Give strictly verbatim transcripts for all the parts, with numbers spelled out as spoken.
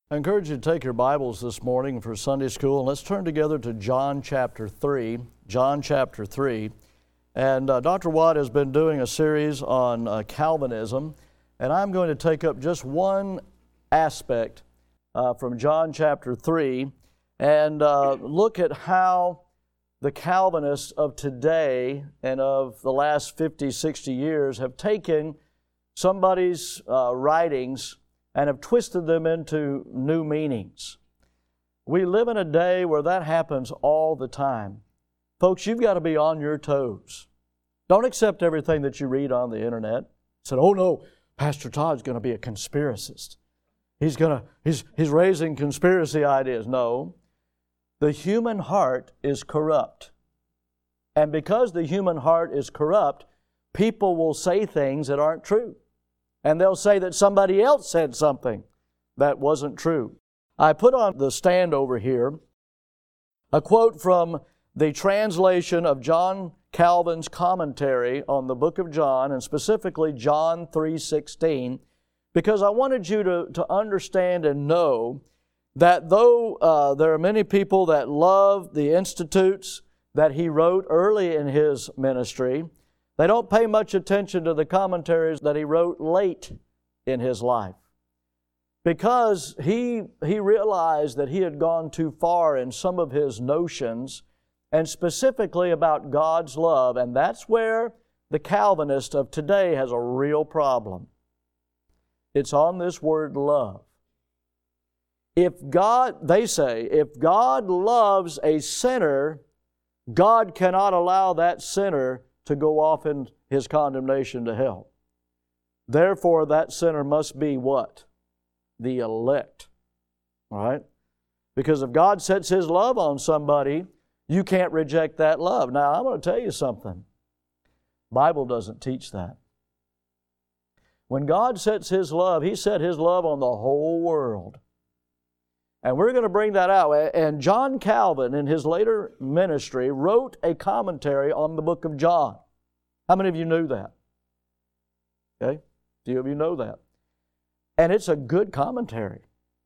I encourage you to take your Bibles this morning for Sunday school, and let's turn together to John chapter three. John chapter three. And uh, Doctor Watt has been doing a series on uh, Calvinism, and I'm going to take up just one aspect uh, from John chapter three and uh, look at how the Calvinists of today and of the last fifty, sixty years have taken somebody's uh, writings and have twisted them into new meanings. We live in a day where that happens all the time. Folks, you've got to be on your toes. Don't accept everything that you read on the internet. Said, oh no, Pastor Todd's going to be a conspiracist. He's going to, he's, he's raising conspiracy ideas. No. The human heart is corrupt. And because the human heart is corrupt, people will say things that aren't true. And they'll say that somebody else said something that wasn't true. I put on the stand over here a quote from the translation of John Calvin's commentary on the book of John, and specifically John three sixteen, because I wanted you to, to understand and know that though uh, there are many people that love the institutes that he wrote early in his ministry, they don't pay much attention to the commentaries that he wrote late in his life. Because he, he realized that he had gone too far in some of his notions, and specifically about God's love, and that's where the Calvinist of today has a real problem. It's on this word love. If God, they say, if God loves a sinner, God cannot allow that sinner to go off in his condemnation to hell. Therefore, that sinner must be what? The elect. All right? Because if God sets His love on somebody, you can't reject that love. Now, I'm going to tell you something. The Bible doesn't teach that. When God sets His love, He set His love on the whole world. And we're going to bring that out. And John Calvin, in his later ministry, wrote a commentary on the book of John. How many of you knew that? Okay? A few of you know that. And it's a good commentary.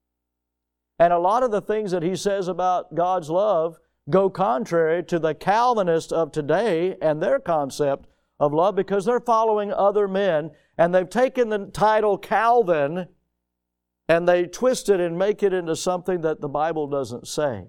And a lot of the things that he says about God's love go contrary to the Calvinists of today and their concept of love, because they're following other men, and they've taken the title Calvin and they twist it and make it into something that the Bible doesn't say.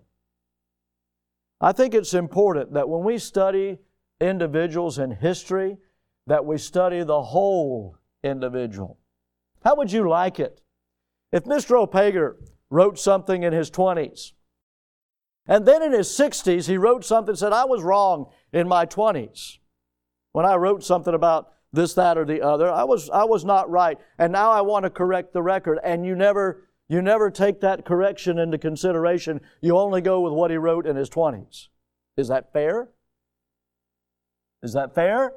I think it's important that when we study individuals in history, that we study the whole individual. How would you like it if Mister Opager wrote something in his twenties, and then in his sixties he wrote something and said, I was wrong in my twenties. When I wrote something about this, that, or the other, I was I was not right, and now I want to correct the record. And you never you never take that correction into consideration. You only go with what he wrote in his twenties. Is that fair? Is that fair?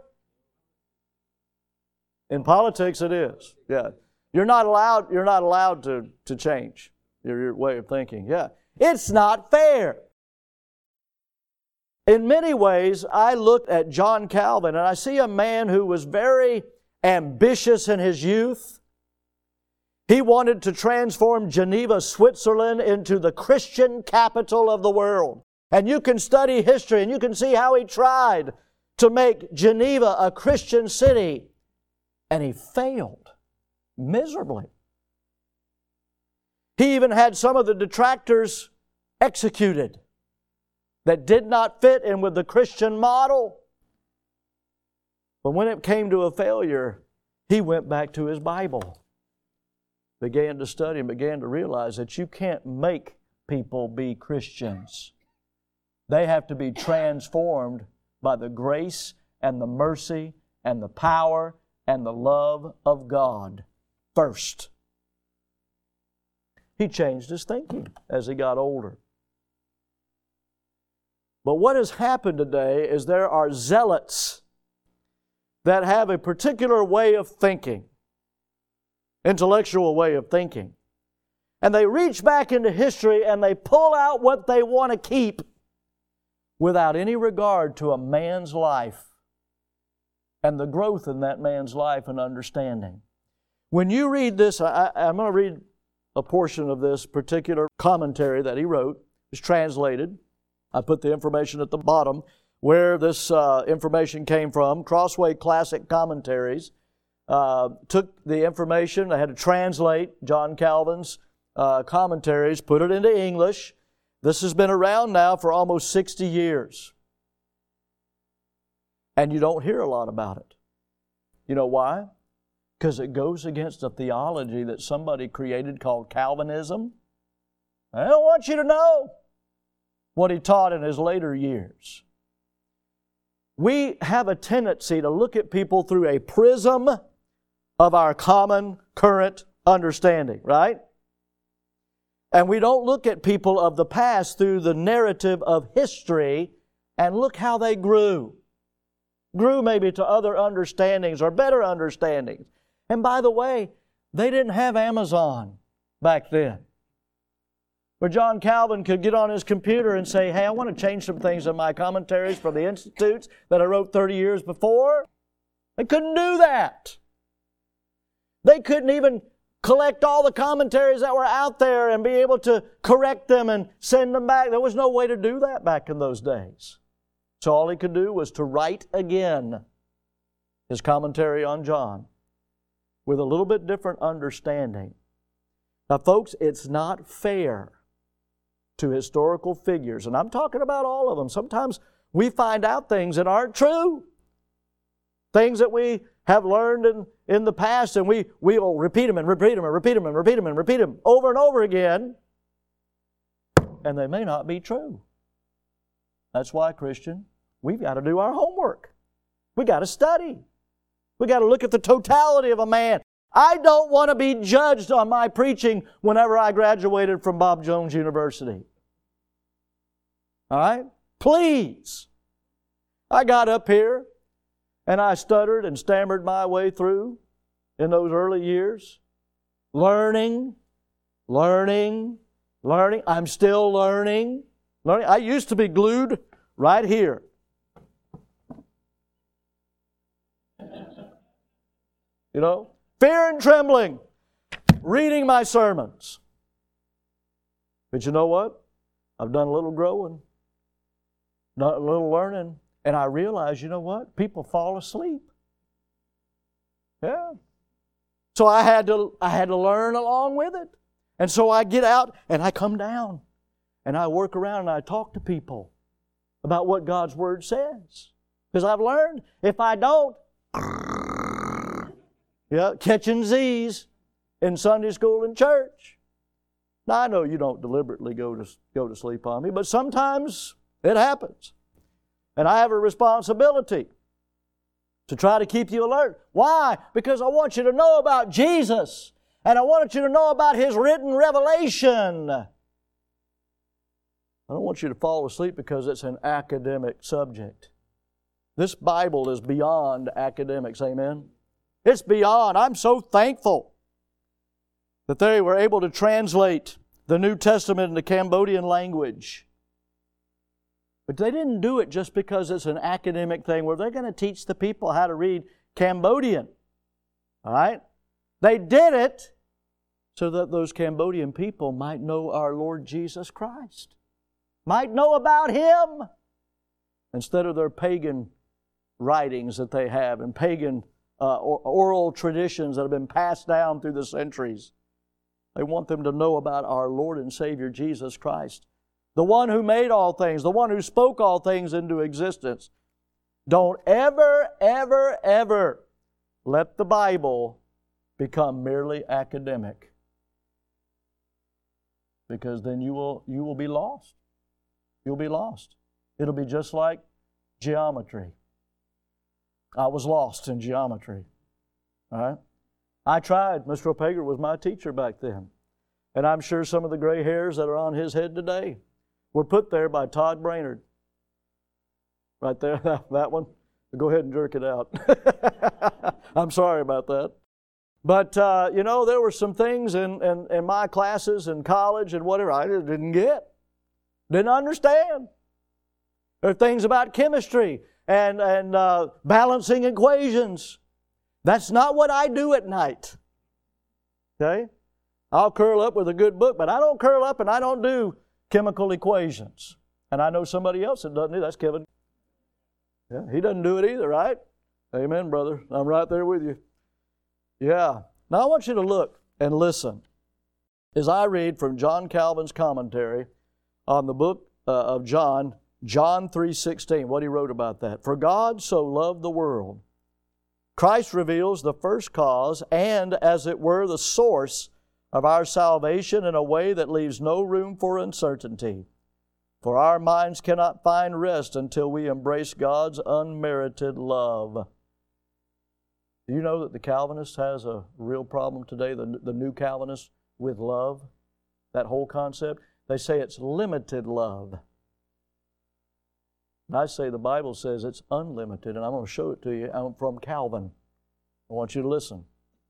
In politics, it is. Yeah, you're not allowed. You're not allowed to to change your, your way of thinking. Yeah, it's not fair. In many ways, I look at John Calvin and I see a man who was very ambitious in his youth. He wanted to transform Geneva, Switzerland into the Christian capital of the world. And you can study history and you can see how he tried to make Geneva a Christian city. And he failed miserably. He even had some of the detractors executed that did not fit in with the Christian model. But when it came to a failure, he went back to his Bible, began to study, and began to realize that you can't make people be Christians. They have to be transformed by the grace and the mercy and the power and the love of God first. He changed his thinking as he got older. But what has happened today is there are zealots that have a particular way of thinking, intellectual way of thinking. And they reach back into history and they pull out what they want to keep without any regard to a man's life and the growth in that man's life and understanding. When you read this, I, I'm going to read a portion of this particular commentary that he wrote. It's translated. I put the information at the bottom where this uh, information came from. Crossway Classic Commentaries uh, took the information. I had to translate John Calvin's uh, commentaries, put it into English. This has been around now for almost sixty years. And you don't hear a lot about it. You know why? Because it goes against a theology that somebody created called Calvinism. I don't want you to know what he taught in his later years. We have a tendency to look at people through a prism of our common current understanding, right? And we don't look at people of the past through the narrative of history and look how they grew. Grew maybe to other understandings or better understandings. And by the way, they didn't have Amazon back then, where John Calvin could get on his computer and say, hey, I want to change some things in my commentaries for the Institutes that I wrote thirty years before. They couldn't do that. They couldn't even collect all the commentaries that were out there and be able to correct them and send them back. There was no way to do that back in those days. So all he could do was to write again his commentary on John with a little bit different understanding. Now, folks, it's not fair to historical figures, and I'm talking about all of them. Sometimes we find out things that aren't true. Things that we have learned in, in the past, and we, we will repeat them and repeat them and repeat them and repeat them and repeat them over and over again, and they may not be true. That's why, Christian, we've got to do our homework. We've got to study. We've got to look at the totality of a man. I don't want to be judged on my preaching whenever I graduated from Bob Jones University. All right? Please. I got up here and I stuttered and stammered my way through in those early years. Learning, learning, learning. I'm still learning. Learning. I used to be glued right here. You know, fear and trembling, reading my sermons. But you know what? I've done a little growing, done a little learning, and I realize, you know what? People fall asleep. Yeah. So I had to, I had to learn along with it. And so I get out and I come down and I work around and I talk to people about what God's Word says. Because I've learned, if I don't, yeah, catching Z's in Sunday school and church. Now, I know you don't deliberately go to, go to sleep on me, but sometimes it happens. And I have a responsibility to try to keep you alert. Why? Because I want you to know about Jesus, and I want you to know about His written revelation. I don't want you to fall asleep because it's an academic subject. This Bible is beyond academics, amen? It's beyond. I'm so thankful that they were able to translate the New Testament into Cambodian language. But they didn't do it just because it's an academic thing where they're going to teach the people how to read Cambodian. All right? They did it so that those Cambodian people might know our Lord Jesus Christ, might know about Him, instead of their pagan writings that they have and pagan uh, oral traditions that have been passed down through the centuries. They want them to know about our Lord and Savior Jesus Christ, the one who made all things, the one who spoke all things into existence. Don't ever, ever, ever let the Bible become merely academic, because then you will, you will be lost. You'll be lost. It'll be just like geometry. I was lost in geometry. All right? I tried. Mister Opager was my teacher back then. And I'm sure some of the gray hairs that are on his head today were put there by Todd Brainerd. Right there, that one. Go ahead and jerk it out. I'm sorry about that. But, uh, you know, there were some things in, in, in my classes in college and whatever I just didn't get. Didn't understand. There are things about chemistry and, and uh, balancing equations. That's not what I do at night. Okay? I'll curl up with a good book, but I don't curl up and I don't do chemical equations. And I know somebody else that doesn't do that. That's Kevin. Yeah, he doesn't do it either, right? Amen, brother. I'm right there with you. Yeah. Now I want you to look and listen as I read from John Calvin's commentary on the book uh, of John, John three sixteen, what he wrote about that. For God so loved the world. Christ reveals the first cause and, as it were, the source of our salvation in a way that leaves no room for uncertainty. For our minds cannot find rest until we embrace God's unmerited love. Do you know that the Calvinist has a real problem today, the, the new Calvinist, with love? That whole concept? They say it's limited love. And I say the Bible says it's unlimited, and I'm going to show it to you. I'm from Calvin. I want you to listen.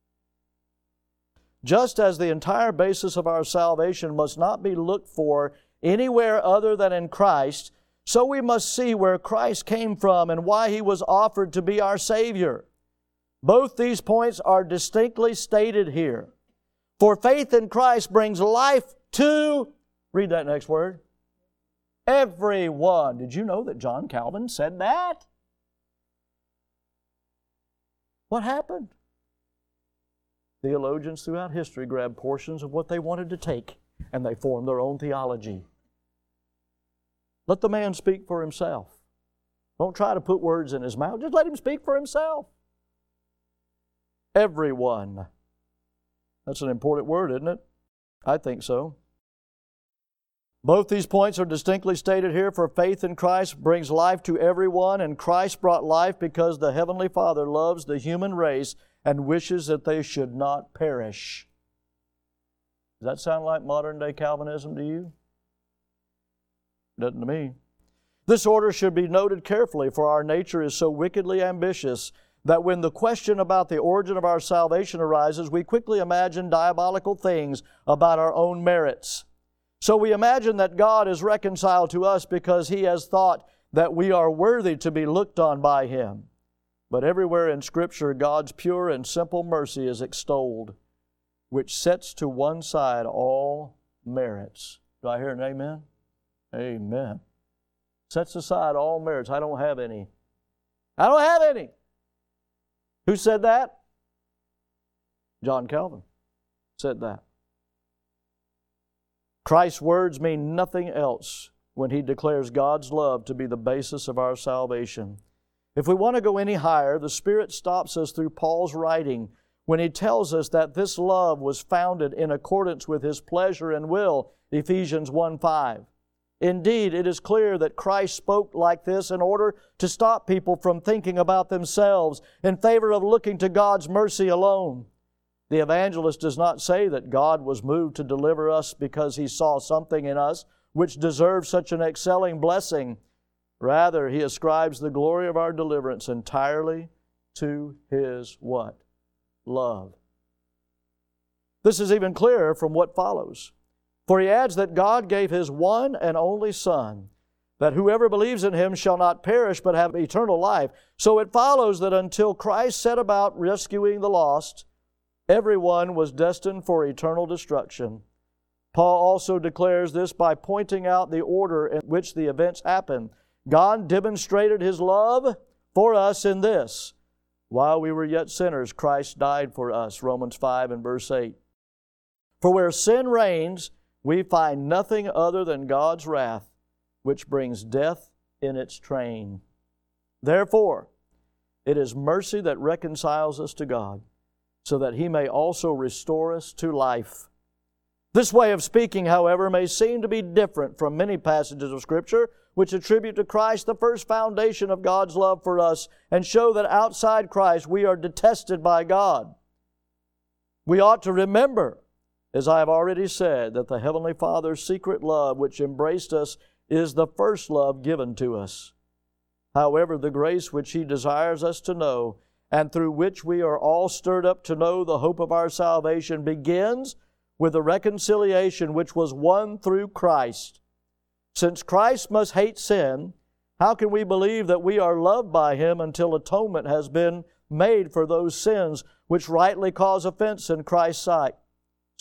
Just as the entire basis of our salvation must not be looked for anywhere other than in Christ, so we must see where Christ came from and why He was offered to be our Savior. Both these points are distinctly stated here. For faith in Christ brings life to, read that next word, everyone. Did you know that John Calvin said that? What happened? Theologians throughout history grabbed portions of what they wanted to take, and they formed their own theology. Let the man speak for himself. Don't try to put words in his mouth. Just let him speak for himself. Everyone. That's an important word, isn't it? I think so. Both these points are distinctly stated here. For faith in Christ brings life to everyone, and Christ brought life because the Heavenly Father loves the human race and wishes that they should not perish. Does that sound like modern-day Calvinism to you? Doesn't to me. This order should be noted carefully, for our nature is so wickedly ambitious that when the question about the origin of our salvation arises, we quickly imagine diabolical things about our own merits. So we imagine that God is reconciled to us because He has thought that we are worthy to be looked on by Him. But everywhere in Scripture, God's pure and simple mercy is extolled, which sets to one side all merits. Do I hear an amen? Amen. Sets aside all merits. I don't have any. I don't have any. Who said that? John Calvin said that. Christ's words mean nothing else when He declares God's love to be the basis of our salvation. If we want to go any higher, the Spirit stops us through Paul's writing when he tells us that this love was founded in accordance with His pleasure and will, Ephesians one five. Indeed, it is clear that Christ spoke like this in order to stop people from thinking about themselves in favor of looking to God's mercy alone. The evangelist does not say that God was moved to deliver us because He saw something in us which deserved such an excelling blessing. Rather, he ascribes the glory of our deliverance entirely to His what? Love. This is even clearer from what follows. For he adds that God gave His one and only Son, that whoever believes in Him shall not perish but have eternal life. So it follows that until Christ set about rescuing the lost, everyone was destined for eternal destruction. Paul also declares this by pointing out the order in which the events happened. God demonstrated His love for us in this: while we were yet sinners, Christ died for us, Romans five and verse eight. For where sin reigns, we find nothing other than God's wrath, which brings death in its train. Therefore, it is mercy that reconciles us to God, so that He may also restore us to life. This way of speaking, however, may seem to be different from many passages of Scripture which attribute to Christ the first foundation of God's love for us and show that outside Christ we are detested by God. We ought to remember, as I have already said, that the Heavenly Father's secret love which embraced us is the first love given to us. However, the grace which He desires us to know, and through which we are all stirred up to know the hope of our salvation, begins with the reconciliation which was won through Christ. Since Christ must hate sin, how can we believe that we are loved by Him until atonement has been made for those sins which rightly cause offense in Christ's sight?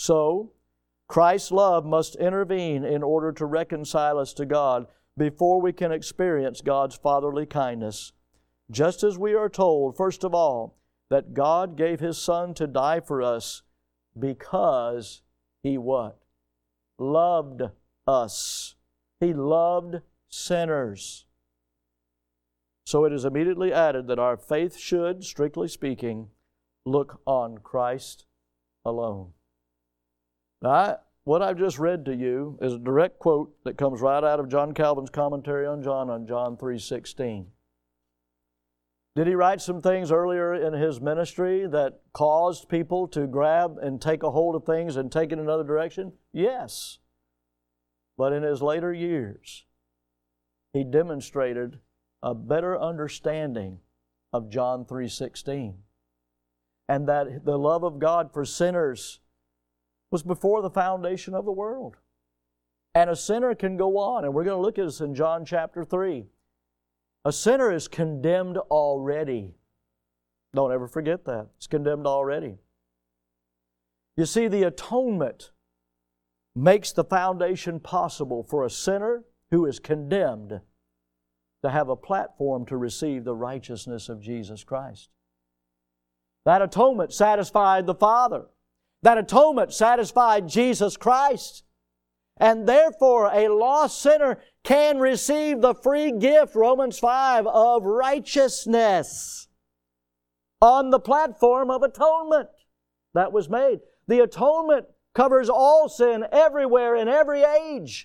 So, Christ's love must intervene in order to reconcile us to God before we can experience God's fatherly kindness. Just as we are told, first of all, that God gave His Son to die for us because He what? Loved us. He loved sinners. So it is immediately added that our faith should, strictly speaking, look on Christ alone. Now, what I've just read to you is a direct quote that comes right out of John Calvin's commentary on John on John three sixteen. Did he write some things earlier in his ministry that caused people to grab and take a hold of things and take it in another direction? Yes. But in his later years, he demonstrated a better understanding of John three sixteen. And that the love of God for sinners was before the foundation of the world. And a sinner can go on, and we're going to look at this in John chapter three. A sinner is condemned already. Don't ever forget that. It's condemned already. You see, the atonement makes the foundation possible for a sinner who is condemned to have a platform to receive the righteousness of Jesus Christ. That atonement satisfied the Father. That atonement satisfied Jesus Christ. And therefore, a lost sinner can receive the free gift, Romans five, of righteousness on the platform of atonement that was made. The atonement covers all sin everywhere in every age.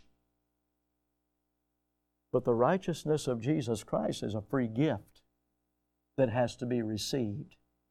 But the righteousness of Jesus Christ is a free gift that has to be received.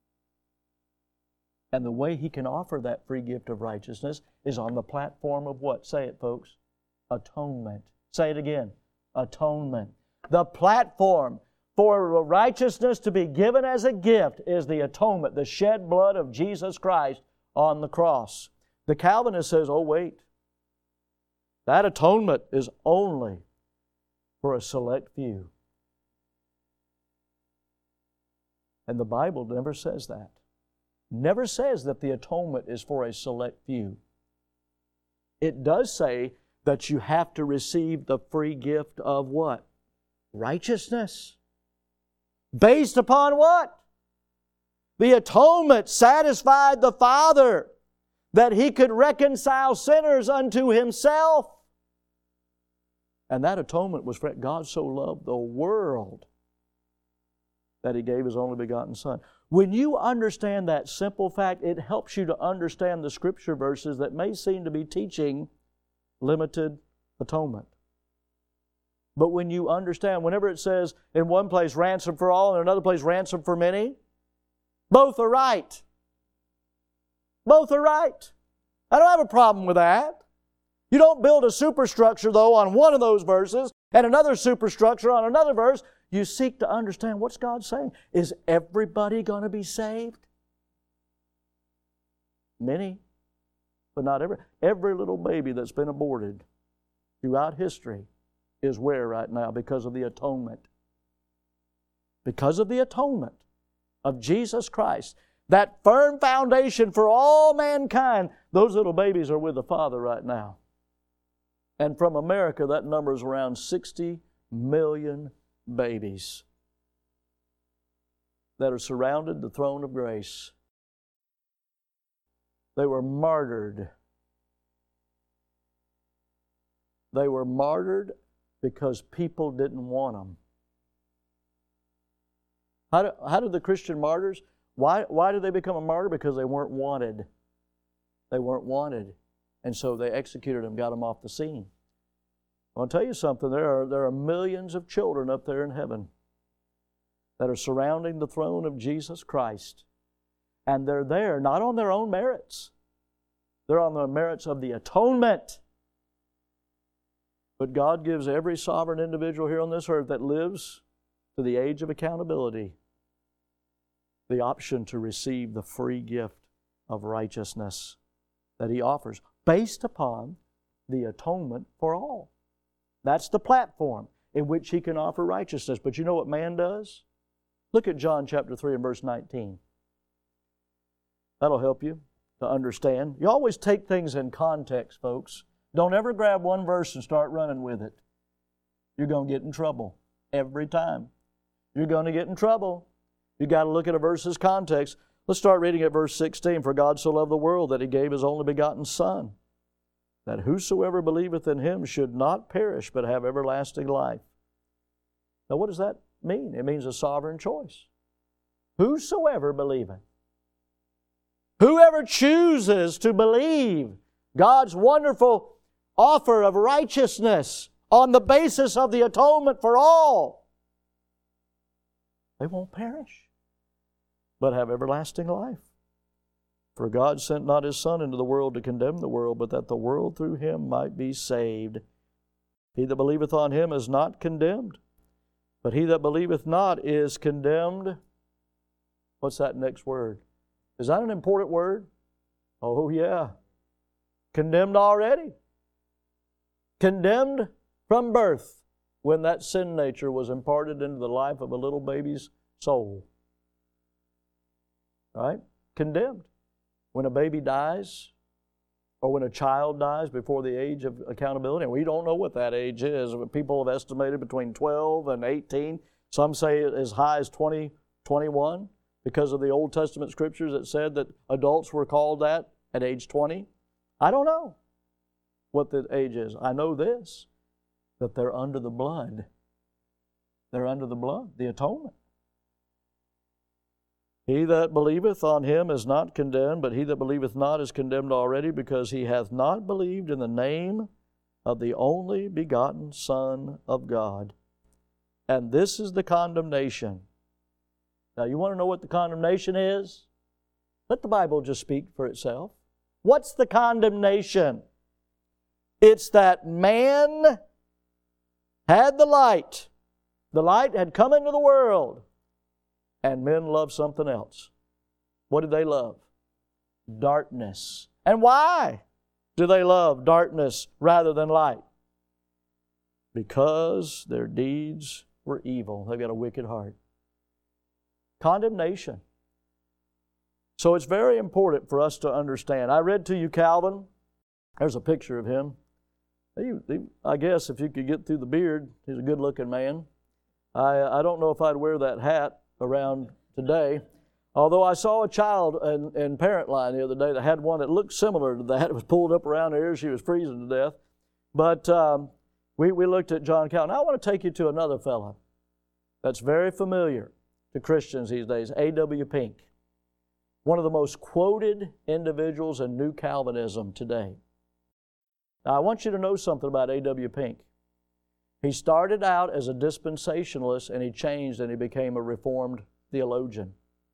And the way He can offer that free gift of righteousness is on the platform of what? Say it, folks. Atonement. Say it again. Atonement. The platform for righteousness to be given as a gift is the atonement, the shed blood of Jesus Christ on the cross. The Calvinist says, oh wait, that atonement is only for a select few. And the Bible never says that. Never says that the atonement is for a select few. It does say that you have to receive the free gift of what? Righteousness. Based upon what? The atonement satisfied the Father that He could reconcile sinners unto Himself. And that atonement was for God so loved the world that He gave His only begotten Son. When you understand that simple fact, it helps you to understand the Scripture verses that may seem to be teaching limited atonement. But when you understand, whenever it says in one place ransom for all and in another place ransom for many, both are right. Both are right. I don't have a problem with that. You don't build a superstructure, though, on one of those verses and another superstructure on another verse. You seek to understand what's God saying. Is everybody going to be saved? Many, but not every. Every little baby that's been aborted throughout history is where right now? Because of the atonement. Because of the atonement of Jesus Christ. That firm foundation for all mankind, those little babies are with the Father right now. And from America, that number is around sixty million babies that are surrounded the throne of grace. They were martyred. They were martyred because people didn't want them. How, do, how did the Christian martyrs, why, why did they become a martyr? Because they weren't wanted. They weren't wanted. And so they executed them, got them off the scene. I'll tell you something, there are, there are millions of children up there in heaven that are surrounding the throne of Jesus Christ. And they're there not on their own merits. They're on the merits of the atonement. But God gives every sovereign individual here on this earth that lives to the age of accountability the option to receive the free gift of righteousness that He offers based upon the atonement for all. That's the platform in which He can offer righteousness. But you know what man does? Look at John chapter three and verse nineteen. That'll help you. to understand. You always take things in context, folks. Don't ever grab one verse and start running with it. You're going to get in trouble every time. You're going to get in trouble. You've got to look at a verse's context. Let's start reading at verse sixteen. For God so loved the world that He gave His only begotten Son, that whosoever believeth in Him should not perish, but have everlasting life. Now, what does that mean? It means a sovereign choice. Whosoever believeth. Whoever chooses to believe God's wonderful offer of righteousness on the basis of the atonement for all, they won't perish, but have everlasting life. For God sent not His Son into the world to condemn the world, but that the world through Him might be saved. He that believeth on Him is not condemned, but he that believeth not is condemned. What's that next word? Is that an important word? Oh, yeah. Condemned already. Condemned from birth when that sin nature was imparted into the life of a little baby's soul. Right? Condemned. When a baby dies, or when a child dies before the age of accountability, and we don't know what that age is. People have estimated between twelve and eighteen. Some say as high as twenty, twenty-one, because of the Old Testament scriptures that said that adults were called that at age twenty. I don't know what the age is. I know this, that they're under the blood. They're under the blood, the atonement. He that believeth on Him is not condemned, but he that believeth not is condemned already, because he hath not believed in the name of the only begotten Son of God. And this is the condemnation. Now, you want to know what the condemnation is? Let the Bible just speak for itself. What's the condemnation? It's that man had the light. The light had come into the world. And men love something else. What did they love? Darkness. And why do they love darkness rather than light? Because their deeds were evil. They've got a wicked heart. Condemnation. So it's very important for us to understand. I read to you Calvin. There's a picture of him. He, he, I guess if you could get through the beard, he's a good-looking man. I, I don't know if I'd wear that hat around today. Although I saw a child in, in Parent Line the other day that had one that looked similar to that. It was pulled up around her ears. She was freezing to death. But um, we, we looked at John Calvin. Now I want to take you to another fellow that's very familiar to Christians these days, A W Pink. One of the most quoted individuals in New Calvinism today. Now I want you to know something about A W Pink. He started out as a dispensationalist, and he changed and he became a Reformed theologian.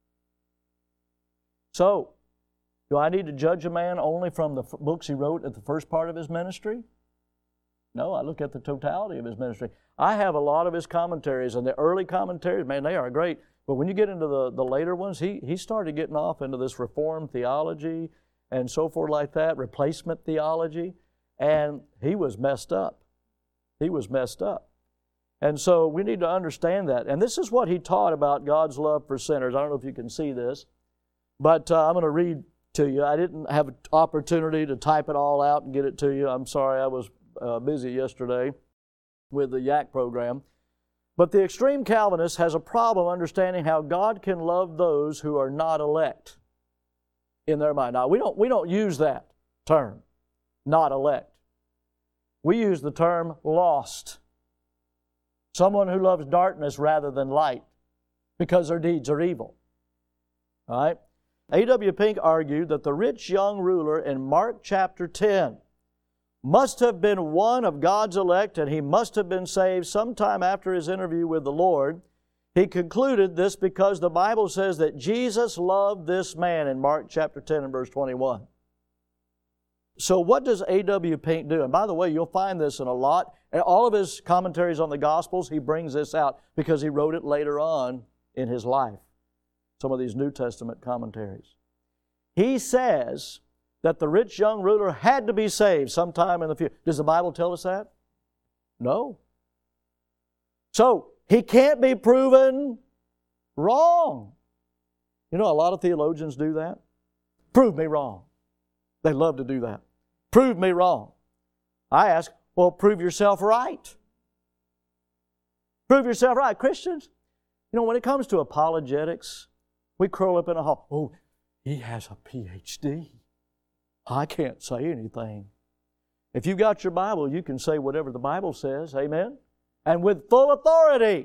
So, do I need to judge a man only from the books he wrote at the first part of his ministry? No, I look at the totality of his ministry. I have a lot of his commentaries, and the early commentaries, man, they are great. But when you get into the, the later ones, he, he started getting off into this Reformed theology and so forth like that, replacement theology, and he was messed up. He was messed up. And so we need to understand that. And this is what he taught about God's love for sinners. I don't know if you can see this, but uh, I'm going to read to you. I didn't have an opportunity to type it all out and get it to you. I'm sorry, I was uh, busy yesterday with the Y A C program. But the extreme Calvinist has a problem understanding how God can love those who are not elect in their mind. Now, we don't, we don't use that term, not elect. We use the term lost. Someone who loves darkness rather than light because their deeds are evil. All right? A W Pink argued that the rich young ruler in Mark chapter ten must have been one of God's elect, and he must have been saved sometime after his interview with the Lord. He concluded this because the Bible says that Jesus loved this man in Mark chapter ten and verse twenty-one. So what does A W Pink do? And by the way, you'll find this in a lot. All of his commentaries on the Gospels, he brings this out because he wrote it later on in his life. Some of these New Testament commentaries. He says that the rich young ruler had to be saved sometime in the future. Does the Bible tell us that? No. So, he can't be proven wrong. You know, a lot of theologians do that. Prove me wrong. They love to do that. Prove me wrong. I ask, well, prove yourself right. Prove yourself right. Christians, you know, when it comes to apologetics, we curl up in a hall. Oh, he has a P H D. I can't say anything. If you've got your Bible, you can say whatever the Bible says. Amen? And with full authority.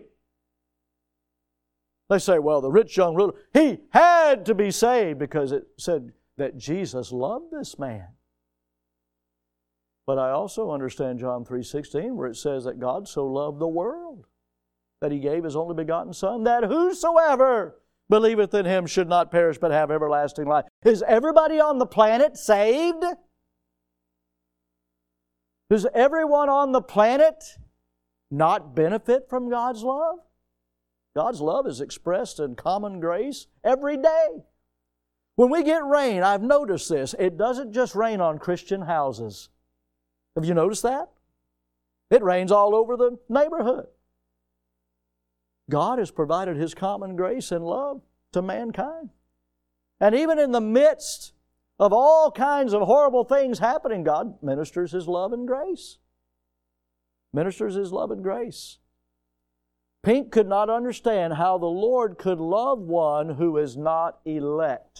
They say, well, the rich young ruler, he had to be saved because it said that Jesus loved this man. But I also understand John three sixteen where it says that God so loved the world that He gave His only begotten Son, that whosoever believeth in Him should not perish but have everlasting life. Is everybody on the planet saved? Does everyone on the planet not benefit from God's love? God's love is expressed in common grace every day. When we get rain, I've noticed this, it doesn't just rain on Christian houses. Have you noticed that? It rains all over the neighborhood. God has provided His common grace and love to mankind. And even in the midst of all kinds of horrible things happening, God ministers His love and grace. Ministers His love and grace. Pink could not understand how the Lord could love one who is not elect.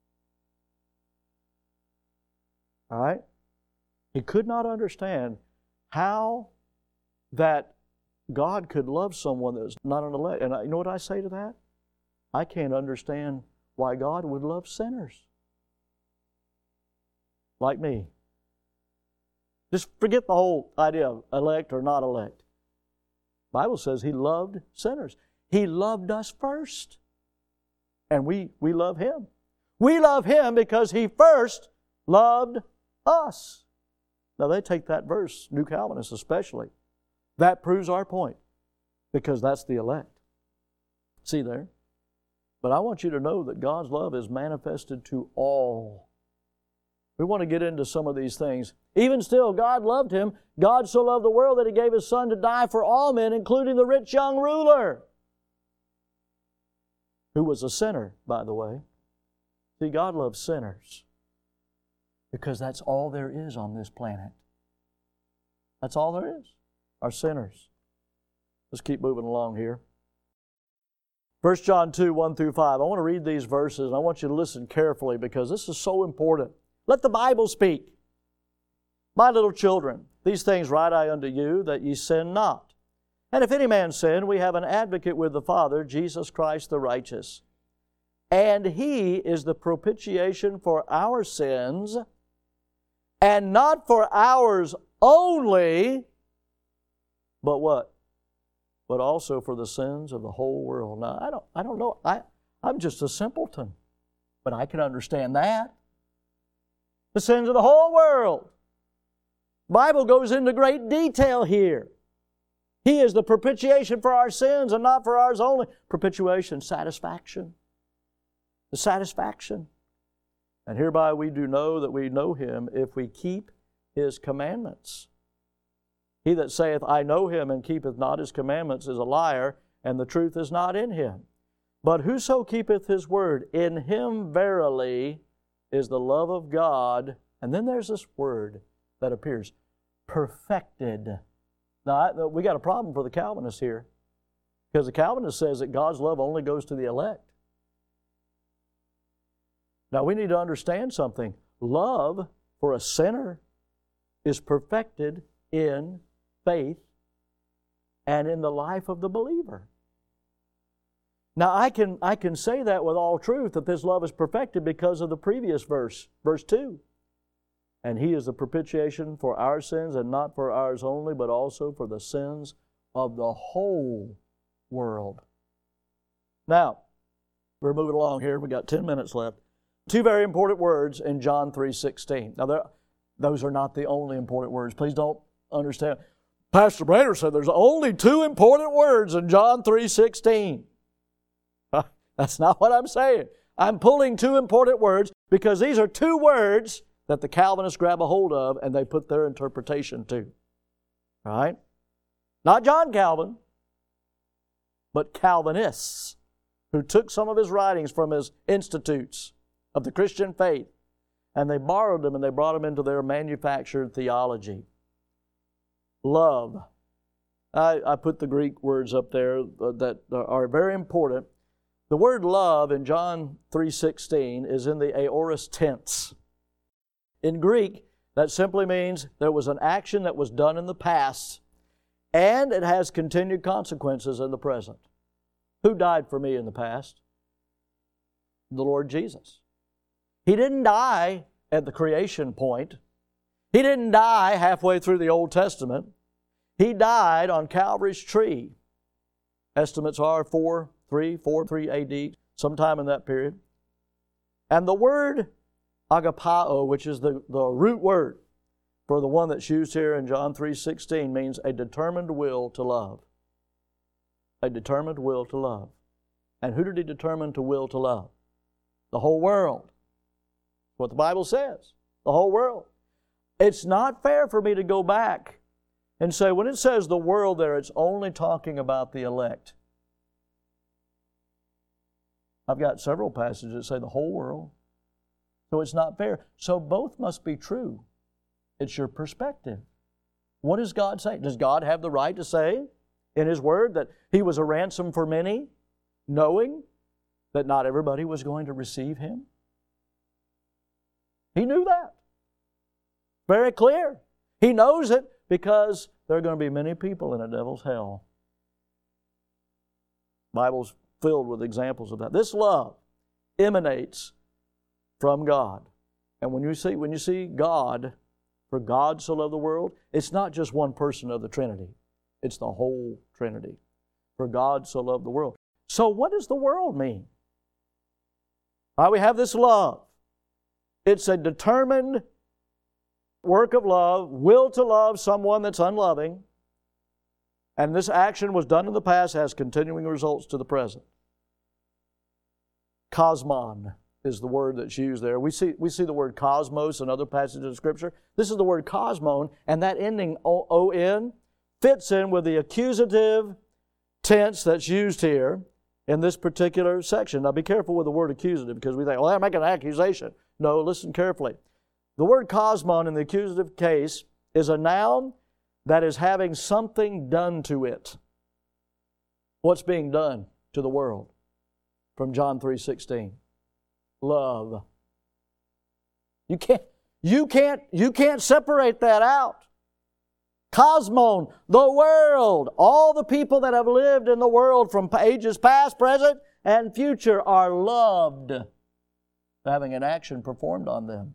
All right? He could not understand how that God could love someone that is not an elect. And you know what I say to that? I can't understand why God would love sinners like me. Just forget the whole idea of elect or not elect. The Bible says He loved sinners. He loved us first. And we, we love Him. We love Him because He first loved us. Now they take that verse, New Calvinists especially. That proves our point because that's the elect. See there? But I want you to know that God's love is manifested to all. We want to get into some of these things. Even still, God loved him. God so loved the world that He gave His Son to die for all men, including the rich young ruler, who was a sinner, by the way. See, God loves sinners because that's all there is on this planet. That's all there is, are sinners. Let's keep moving along here. First John two, one through five. I want to read these verses, and I want you to listen carefully because this is so important. Let the Bible speak. My little children, these things write I unto you, that ye sin not. And if any man sin, we have an advocate with the Father, Jesus Christ the righteous. And He is the propitiation for our sins, and not for ours only, but what? But also for the sins of the whole world. Now, I don't, I don't know. I, I'm just a simpleton, but I can understand that. The sins of the whole world. The Bible goes into great detail here. He is the propitiation for our sins and not for ours only. Propitiation, satisfaction. The satisfaction. And hereby we do know that we know Him if we keep His commandments. He that saith, I know Him, and keepeth not His commandments is a liar, and the truth is not in him. But whoso keepeth His word, in him verily is the love of God. And then there's this word that appears, perfected. Now, we got a problem for the Calvinists here, because the Calvinist says that God's love only goes to the elect. Now, we need to understand something. Love for a sinner is perfected in faith and in the life of the believer. Now, I can, I can say that with all truth, that this love is perfected because of the previous verse, verse two. And He is the propitiation for our sins, and not for ours only, but also for the sins of the whole world. Now, we're moving along here. We've got ten minutes left. Two very important words in John three sixteen. Now, those are not the only important words. Please don't understand. Pastor Brainerd said there's only two important words in John three sixteen. That's not what I'm saying. I'm pulling two important words because these are two words that the Calvinists grab a hold of and they put their interpretation to. All right? Not John Calvin, but Calvinists who took some of his writings from his institutes of the Christian faith and they borrowed them and they brought them into their manufactured theology. Love. I, I put the Greek words up there that are very important. The word love in John three sixteen is in the aorist tense. In Greek, that simply means there was an action that was done in the past, and it has continued consequences in the present. Who died for me in the past? The Lord Jesus. He didn't die at the creation point. He didn't die halfway through the Old Testament. He died on Calvary's tree. Estimates are four, three, four, three A D, sometime in that period. And the word agapao, which is the, the root word for the one that's used here in John three sixteen, means a determined will to love. A determined will to love. And who did He determine to will to love? The whole world. What the Bible says. The whole world. It's not fair for me to go back and say, when it says the world there, it's only talking about the elect. I've got several passages that say the whole world. So it's not fair. So both must be true. It's your perspective. What does God say? Does God have the right to say in His Word that He was a ransom for many, knowing that not everybody was going to receive Him? He knew that. Very clear. He knows it because there are going to be many people in a devil's hell. The Bible's filled with examples of that. This love emanates from God. And when you see, when you see God, for God so loved the world, it's not just one person of the Trinity. It's the whole Trinity. For God so loved the world. So what does the world mean? Well, we have this love. It's a determined work of love, will to love someone that's unloving. And this action was done in the past, has continuing results to the present. Cosmon is the word that's used there. We see, we see the word cosmos in other passages of Scripture. This is the word cosmon, and that ending O N fits in with the accusative tense that's used here in this particular section. Now be careful with the word accusative, because we think, well, I'm making an accusation. No, listen carefully. The word cosmon in the accusative case is a noun that is having something done to it. What's being done to the world? From John three sixteen. Love. You can't, you can't, you can't separate that out. Cosmon, the world, all the people that have lived in the world from ages past, present, and future are loved, having an action performed on them.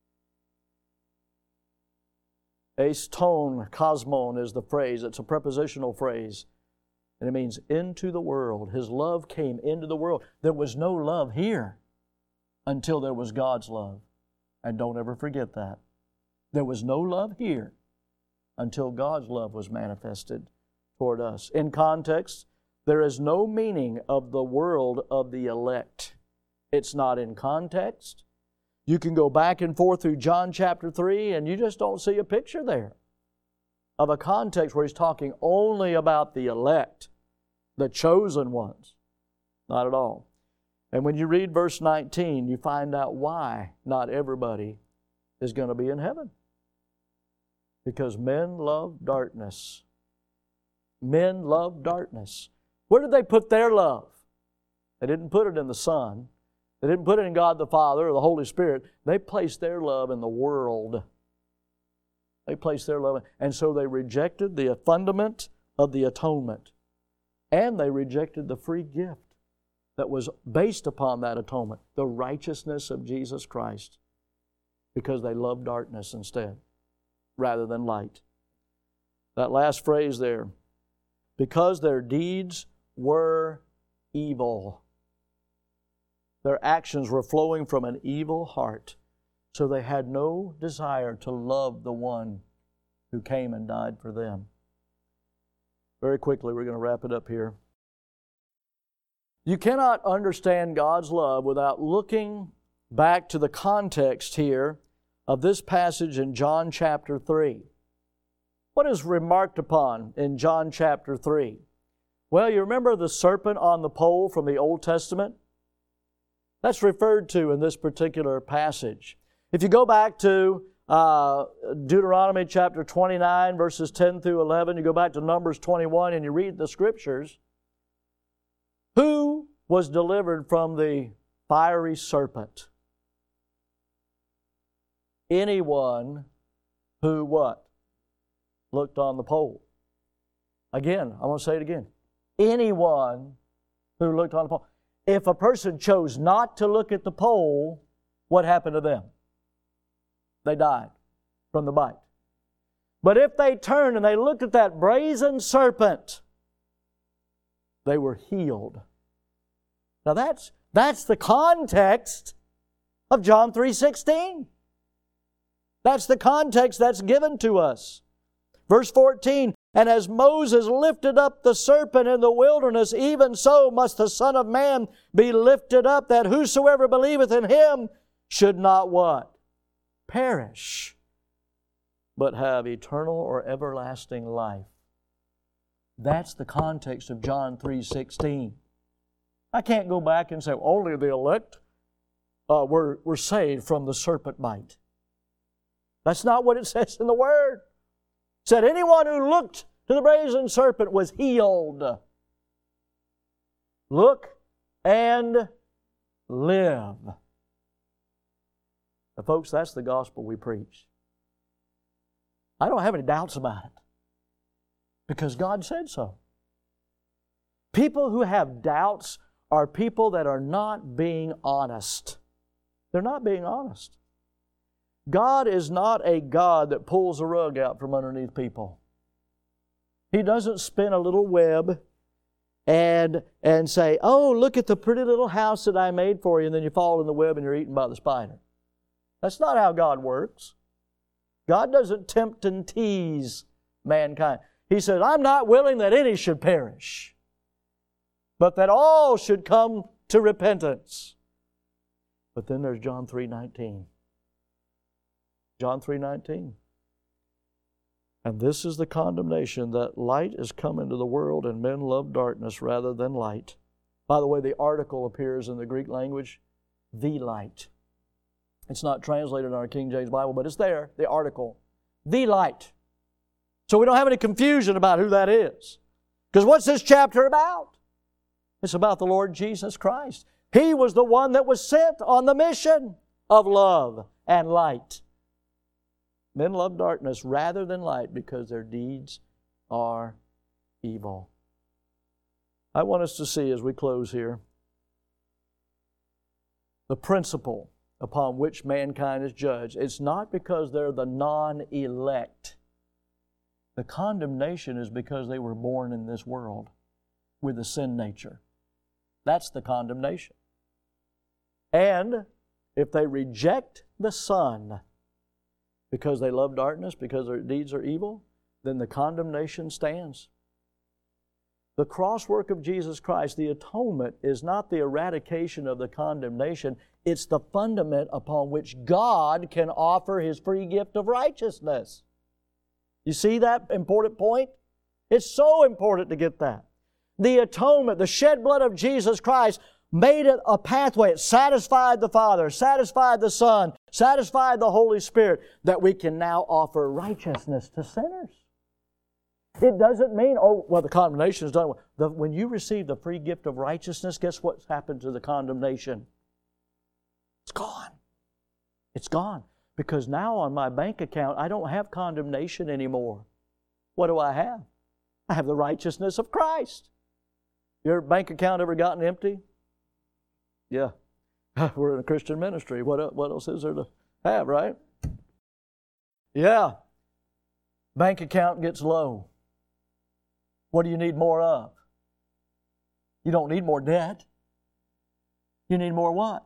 Aston, cosmon is the phrase. It's a prepositional phrase. And it means into the world. His love came into the world. There was no love here until there was God's love. And don't ever forget that. There was no love here until God's love was manifested toward us. In context, there is no meaning of the world of the elect. It's not in context. You can go back and forth through John chapter three and you just don't see a picture there of a context where He's talking only about the elect, the chosen ones. Not at all. And when you read verse nineteen, you find out why not everybody is going to be in heaven. Because men love darkness. Men love darkness. Where did they put their love? They didn't put it in the Son. They didn't put it in God the Father or the Holy Spirit. They placed their love in the world. They placed their love in, and so they rejected the fundament of the atonement. And they rejected the free gift that was based upon that atonement, the righteousness of Jesus Christ, because they loved darkness instead, rather than light. That last phrase there, because their deeds were evil. Their actions were flowing from an evil heart, so they had no desire to love the one who came and died for them. Very quickly, we're going to wrap it up here. You cannot understand God's love without looking back to the context here of this passage in John chapter three. What is remarked upon in John chapter three? Well, you remember the serpent on the pole from the Old Testament? That's referred to in this particular passage. If you go back to uh, Deuteronomy chapter twenty-nine, verses ten through eleven, you go back to Numbers twenty-one and you read the Scriptures, who was delivered from the fiery serpent? Anyone who what? Looked on the pole. Again, I want to say it again. Anyone who looked on the pole. If a person chose not to look at the pole, what happened to them? They died from the bite. But if they turned and they looked at that brazen serpent, they were healed. Now that's, that's the context of John three sixteen. That's the context that's given to us. Verse fourteen, and as Moses lifted up the serpent in the wilderness, even so must the Son of Man be lifted up, that whosoever believeth in Him should not what? Perish, but have eternal or everlasting life. That's the context of John three sixteen. I can't go back and say, only the elect uh, were, were saved from the serpent bite. That's not what it says in the Word. It said anyone who looked to the brazen serpent was healed. Look and live. Now, folks, that's the gospel we preach. I don't have any doubts about it because God said so. People who have doubts are people that are not being honest. They're not being honest. God is not a God that pulls a rug out from underneath people. He doesn't spin a little web and, and say, oh, look at the pretty little house that I made for you, and then you fall in the web and you're eaten by the spider. That's not how God works. God doesn't tempt and tease mankind. He said, I'm not willing that any should perish, but that all should come to repentance. But then there's John three nineteen. John three nineteen. And this is the condemnation, that light is come into the world, and men love darkness rather than light. By the way, the article appears in the Greek language, the light. It's not translated in our King James Bible, but it's there, the article. The light. So we don't have any confusion about who that is. Because what's this chapter about? It's about the Lord Jesus Christ. He was the one that was sent on the mission of love and light. Men love darkness rather than light because their deeds are evil. I want us to see as we close here the principle upon which mankind is judged. It's not because they're the non-elect. The condemnation is because they were born in this world with a sin nature. That's the condemnation. And if they reject the Son because they love darkness, because their deeds are evil, then the condemnation stands. The cross work of Jesus Christ, the atonement, is not the eradication of the condemnation. It's the fundament upon which God can offer His free gift of righteousness. You see that important point? It's so important to get that. The atonement, the shed blood of Jesus Christ, made it a pathway. It satisfied the Father, satisfied the Son, satisfied the Holy Spirit, that we can now offer righteousness to sinners. It doesn't mean, oh, well, the condemnation is done. The, when you receive the free gift of righteousness, guess what's happened to the condemnation? It's gone. It's gone. Because now on my bank account, I don't have condemnation anymore. What do I have? I have the righteousness of Christ. Your bank account ever gotten empty? Yeah. We're in a Christian ministry. What, what else is there to have, right? Yeah. Bank account gets low. What do you need more of? You don't need more debt. You need more what?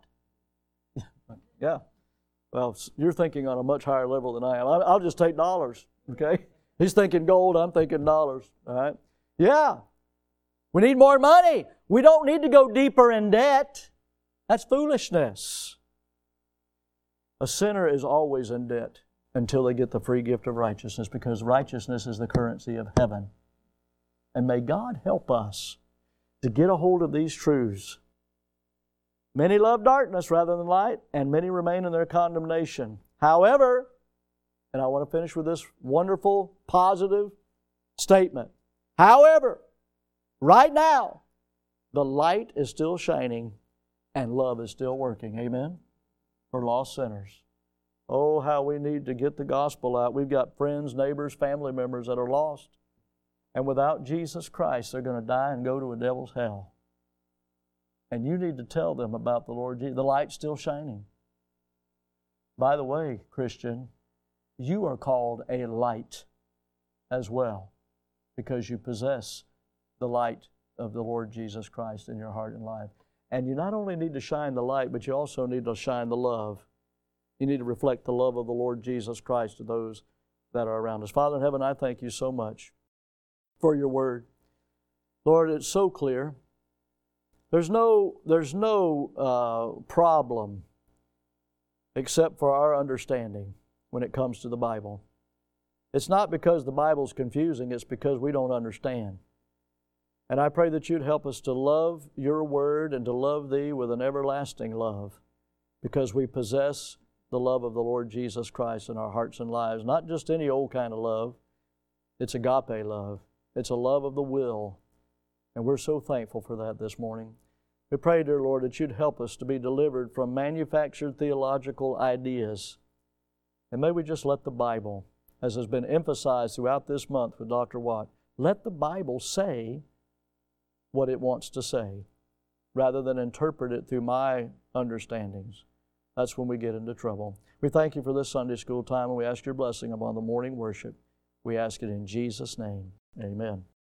Yeah. Well, you're thinking on a much higher level than I am. I'll just take dollars, okay? He's thinking gold, I'm thinking dollars, all right? Yeah. We need more money. We don't need to go deeper in debt. That's foolishness. A sinner is always in debt until they get the free gift of righteousness, because righteousness is the currency of heaven. And may God help us to get a hold of these truths Many love darkness rather than light, and many remain in their condemnation. However, and I want to finish with this wonderful, positive statement. However, right now, the light is still shining and love is still working. Amen? For lost sinners. Oh, how we need to get the gospel out. We've got friends, neighbors, family members that are lost. And without Jesus Christ, they're going to die and go to a devil's hell. And you need to tell them about the Lord Jesus. The light's still shining. By the way, Christian, you are called a light as well because you possess the light of the Lord Jesus Christ in your heart and life. And you not only need to shine the light, but you also need to shine the love. You need to reflect the love of the Lord Jesus Christ to those that are around us. Father in heaven, I thank you so much for your word. Lord, it's so clear. There's no, there's no uh, problem except for our understanding when it comes to the Bible. It's not because the Bible's confusing, it's because we don't understand. And I pray that you'd help us to love your word and to love thee with an everlasting love because we possess the love of the Lord Jesus Christ in our hearts and lives. Not just any old kind of love. It's agape love. It's a love of the will. And we're so thankful for that this morning. We pray, dear Lord, that you'd help us to be delivered from manufactured theological ideas. And may we just let the Bible, as has been emphasized throughout this month with Doctor Watt, let the Bible say what it wants to say, rather than interpret it through my understandings. That's when we get into trouble. We thank you for this Sunday school time, and we ask your blessing upon the morning worship. We ask it in Jesus' name. Amen.